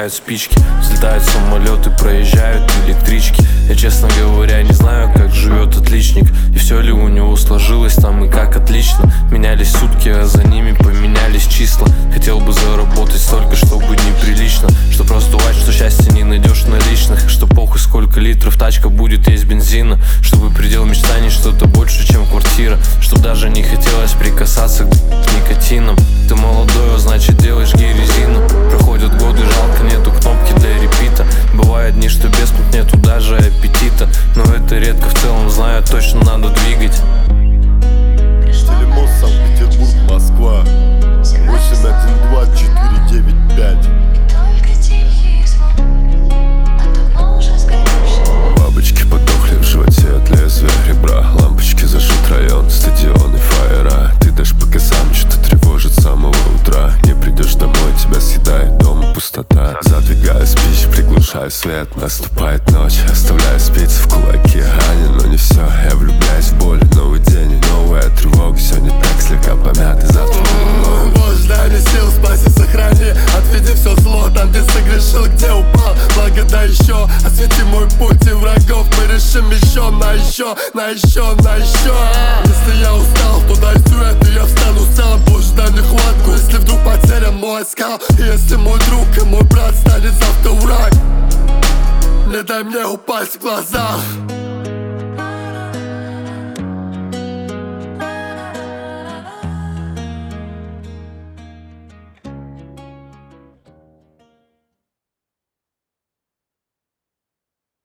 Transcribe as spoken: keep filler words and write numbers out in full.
сгорают спички, взлетают самолеты, проезжают электрички. Я, честно говоря, не знаю, как живет отличник, и все ли у него сложилось там и как отлично. Менялись сутки, а за ними поменялись числа. Хотел бы заработать столько, чтобы неприлично, чтоб раздувать, что счастье не найдешь наличных, что похуй сколько литров тачка будет есть бензина, чтобы предел мечтаний что-то больше, чем квартира, чтоб даже не хотелось прикасаться к никотином. Ты молодой, а значит делаешь гей-резину. Проходят годы, жалко, нету кнопки для репита. Бывают дни, что без кнут нету даже аппетита, но это редко, в целом знаю, точно надо двигать. Телемост, Санкт-Петербург, Москва. Восемь один два четыре девять пять. Бабочки подохли в животе от лезвия ребра. Лампочки зажжут район, стадионы, фаера. Ты дашь пока сам, что тревожит с самого утра. Не придешь домой, тебя съедает дома пустота. Задвигаю спич, приглушаю свет. Наступает ночь, оставляю спицы в кулаке. Ранен, но не все, я влюбляюсь в боль. Новый день и новая тревога. Все не так, слегка помятый, завтра буду. Боже, дай мне сил, спаси, сохрани. Отведи все зло, там где согрешил, где упал. Благо дай еще, освети мой путь и врагов. Мы решим еще, на еще, на еще, на еще. Если я устал, то дай сюэт, и я встану сам. Боже, дай мне хватку, если вдруг потерян мой скал. И если мой друг и мой брат станет завтра враг, не дай мне упасть в глазах.